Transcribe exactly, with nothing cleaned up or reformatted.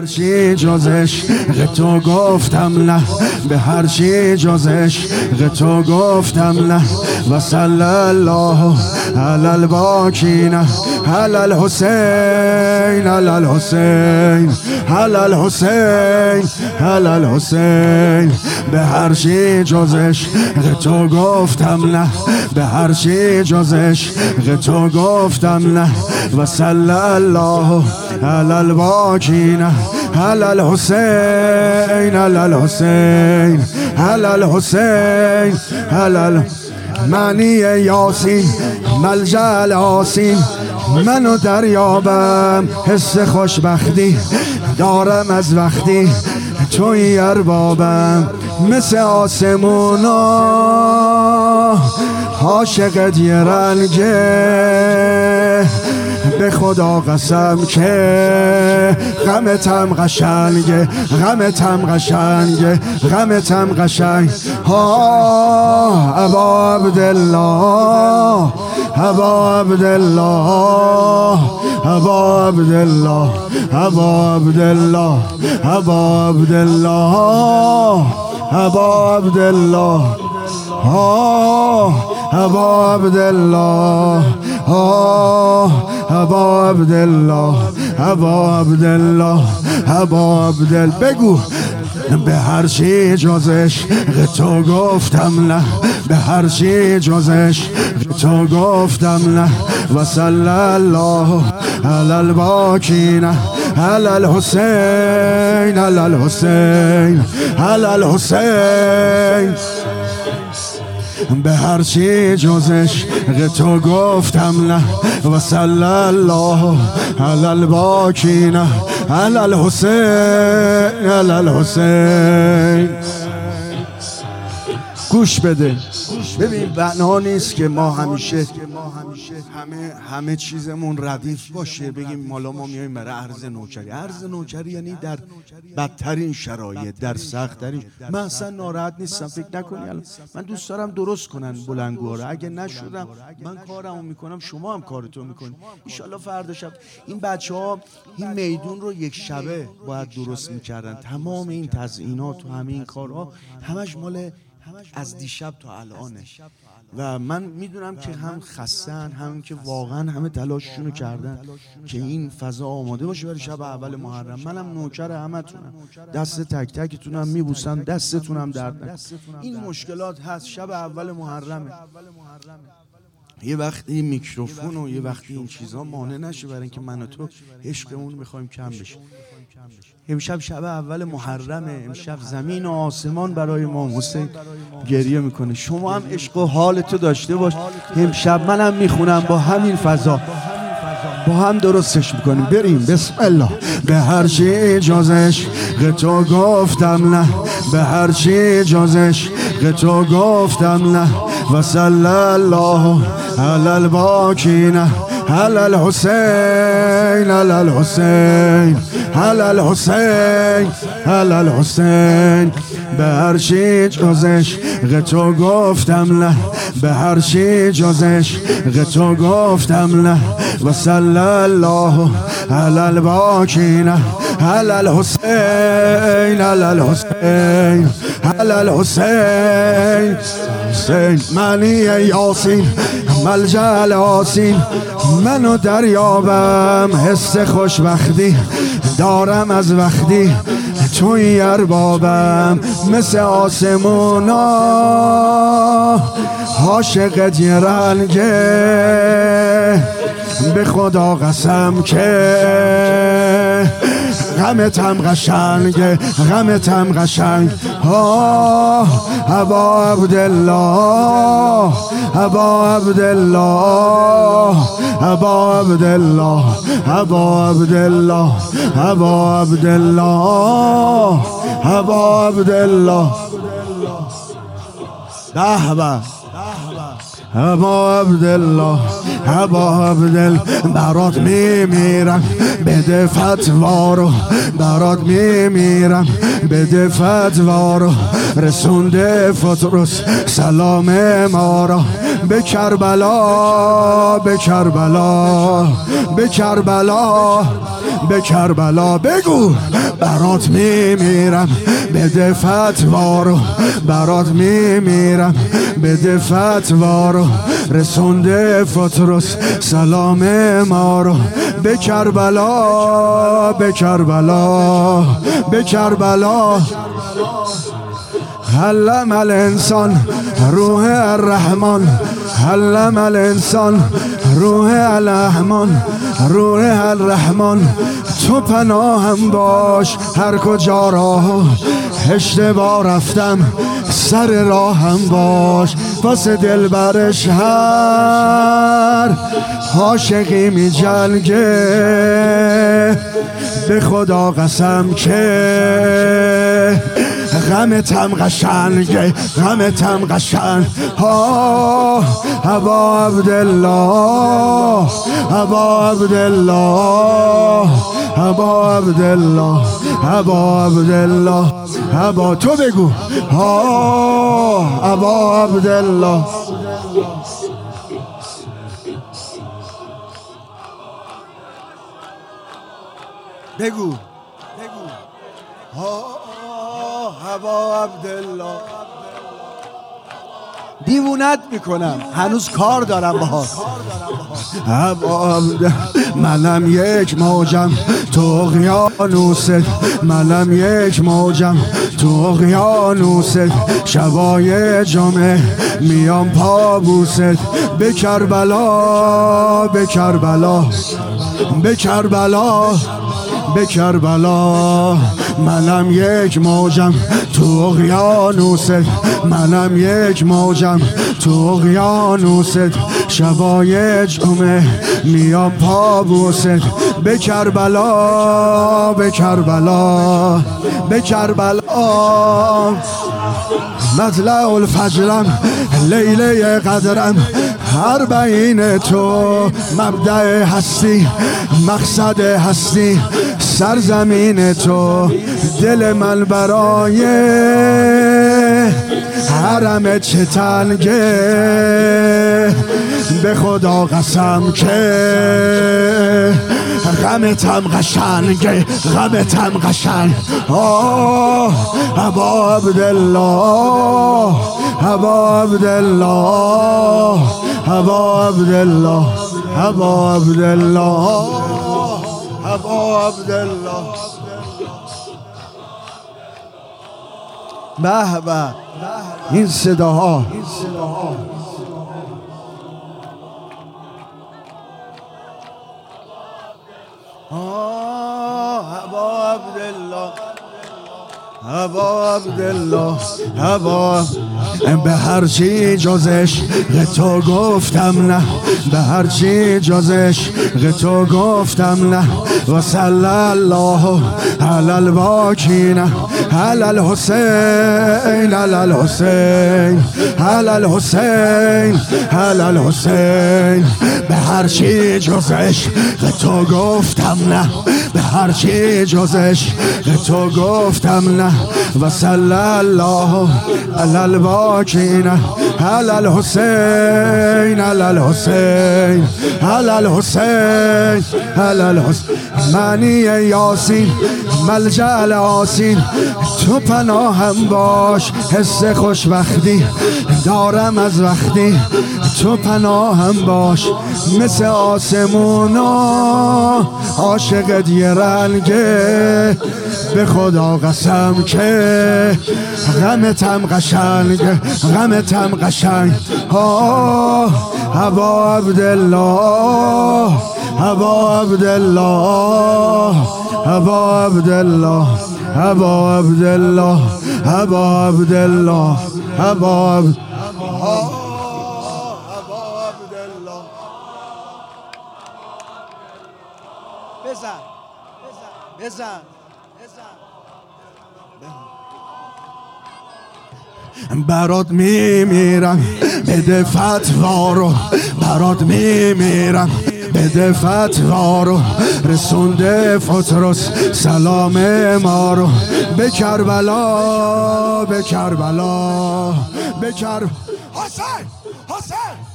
هر چی جز عشق تو گفتم نه، به هر چی جز عشق تو گفتم نه. و صلی الله علی الباکین علی الحسین علی الحسین علی الحسین علی الحسین. به هر چی جز عشق تو گفتم نه، به هر چی جز عشق تو گفتم نه. و صلی الله علی الباکین علی الحسین علی الحسین علی الحسین علی. معنی یاسین ملجأ العاصین، منو دریابم حس خوشبختی دارم از وقتی توی اربابم. مثل آسمونا عاشقت یه رنگه، به خدا قسم که غمتم قشنگه، غمتم قشنگه، غمتم قشنگ. ها ابا عبدالله ابا عبدالله ابا عبدالله ابا عبدالله ابا عبدالله ابا عبدالله ها ابا عبدالله ها ابا عبدالله ابا عبدالله ابا عبدالله. بگو به هر چی جز عشق تو گفتم نه، به هر چی جز عشق تو گفتم نه. و صلی الله علی الباکین علی الحسین علی الحسین علی الحسین. به هر چی جز عشق تو گفتم نه. و صلی الله علی الباکین علی الحسین علی الحسین. گوش بده، ببین بنا نیست که ما همیشه همه همه چیزمون ردیف باشه، بگیم مالا ما میایم برای عرض نوکری. عرض نوکری یعنی در بدترین شرایط، در سخت‌ترین. من اصلا ناراحت نیستم، فکر نکنی الان من دوست دارم درست کنن بلندگوها رو. اگه نشدم من کارمو میکنم، شما هم کارتو میکنید. ان شاءالله فردا شب این بچه‌ها این میدون رو یک شبه باید درست میکردن. تمام این تزیینات و همین کارها همش مال از دیشب تا الانه. و من میدونم که هم خستن، هم که واقعا همه تلاششونو کردن که این فضا آماده باشه برای شب اول محرم. منم نوکر همتونم، دست تک تکتونم میبوسم، دستتونم درد نکنه. این مشکلات هست، شب اول محرمه. یه وقتی میکروفون و یه وقتی این چیزا مانع نشه برای اینکه من و تو عشقمون میخوایم کم بشه. امشب شب اول محرمه، امشب زمین و آسمان برای امام حسین گریه میکنه. شما هم عشق و حالتو داشته باش. امشب منم میخونم با همین فضا، با هم درستش میکنیم. بریم بسم الله. به هر چی جز عشق تو گفتم نه، به هر چی جز عشق تو گفتم نه. و صلی الله علی الباکین علی الحسین علی الحسین علی الحسین علی الحسین. به هر چی جز عشق تو گفتم نه، به هر چی جز عشق تو گفتم نه. و صلی الله علی الباکین علی الحسین علی الحسین علی الحسین. معنی یاسین ملجأ العاصین، منو دریابم حس خوشبختی دارم از وقتی توی اربابم. مثل آسمونا عاشقت یه رنگه، به خدا قسم که غمتم قشنگه، غمتم قشنگ. ها ابا عبدالله ابا عبدالله ابا عبدالله ابا عبدالله ابا عبدالله ابا عبدالله. به به ابا عبدالله ابا عبدالله برات میمیرم بده فتوا رو برات میمیرم بده فتوا رو رسونده فطرس سلام ما را به کربلا به کربلا به کربلا به کربلا بگو برات میمیرم بده فتوا رو برات میمیرم بده فتوا رو رسونده فطرس سلام ما رو به کربلا به کربلا به کربلا علم الانسان روح الرحمن علم الانسان روح الرحمن روح الرحمن تو پناهم باش هر کجا راه اشتباه رفتم سر راهم باش واسه دلبرش هر عاشقی می جلگه به خدا قسم که غمتم قشنگه غمتم قشنگ ها ابا عبدالله ابا عبدالله ابا عبدالله ابا عبدالله ابا تو بگو ها ابا عبدالله بگو بگو ها ابا عبدالله دیوونت میکنم هنوز کار دارم باهات ابا عبدالله منم یک موجم تو اقیانوست منم یک موجم تو اقیانوست شبای جمعه میام پابوست به کربلا به کربلا به کربلا به کربلا منم یک موجم تو اقیانوست منم یک موجم تو اقیانوست شبای جمعه میام پابوست به کربلا به کربلا به کربلا مطلع الفجرم لیله قدرم اربعین تو مبدأ هستی مقصد هستی سرزمین تو دل من برای حرم چه تنگه به خدا قسم که غمتم قشنگه غمتم قشنگ آه ابا عبدالله ابا عبدالله ابا عبدالله ابا عبدالله ابا عبدالله به به این صداها ابا عبدالله ابا عبدالله ابا به هر چی جز عشق تو گفتم نه به هر چی جز عشق تو گفتم نه و صلی الله علی الباکین علی الحسین علی الحسین علی الحسین علی الحسین به هر چی جز عشق تو گفتم نه به هر چی جز عشق تو گفتم نه و صلی الله علی الباکین علی الحسین علی الحسین علی الحسین علی الحسین معنی یاسین ملجأ العاسین تو پناهم باش حس خوشبختی دارم از وقتی تو پناهم باش مثل آسمونا عاشقت یه رنگه به خدا قسم که غمتم قشنگ غمتم قشنگ آه ابا عبدالله ابا عبدالله ابا عبدالله ابا عبدالله ابا عبدالله ابا عبدالله بزن بزن بزن برات میمیرم بده فتوا رو، برات میمیرم بده فتوا رو. رسونده فتروس سلام ما رو به کربلا، به کربلا، به کربلا. حسین حسین